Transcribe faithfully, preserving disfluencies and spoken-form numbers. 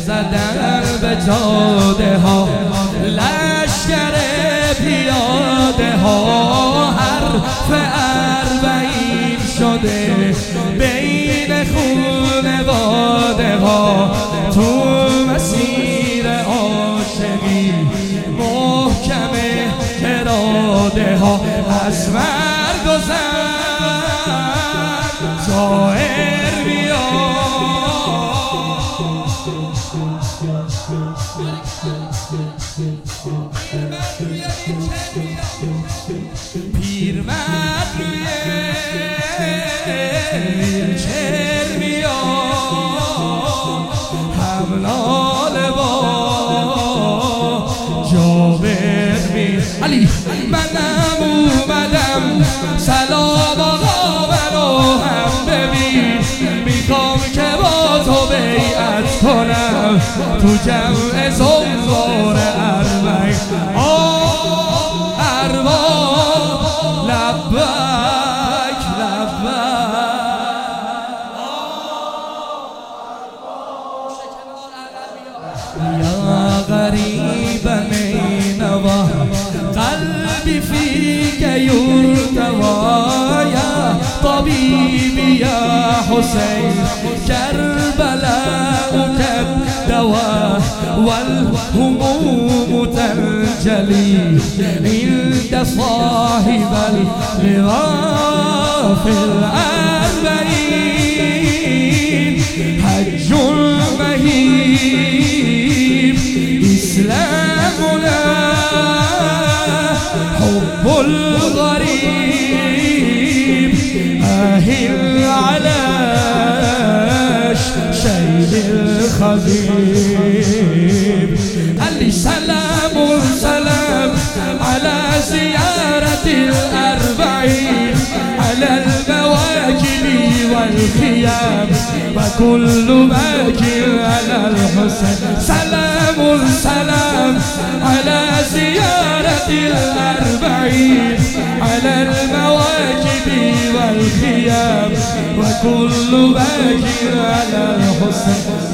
زدن به جاده ها، لشکر پیاده ها، حرف اربعین شده بین خونواده ها. تو مسیر عاشقی محکم اراده ها، از مرگ و زن ظاهر بیاد. پیرمرد روی ویلچر میاد، حملال با جابر می علی. منم اومدم سلام آقا منو هم ببین، میخوام که با تو بیعت کنم تو جمع زنوار اربعین. لبک لبک یا غریبا نینوا قلبی فیک یرتوی، یا طبیبی یا حسین کربلاء کالدوا، والهموم تنجلی عند صاحب اللواء في الأربعين. حج مهيب إسلامنا، حب الغريب أهل على شيل الخبيب. علي سلام سلام على زيارة الأربعين، على المواكب والخيام وكل باكر على الحسين. سلام سلام على زيارة الأربعين، على المواكب والخيام وكل باكر على الحسين.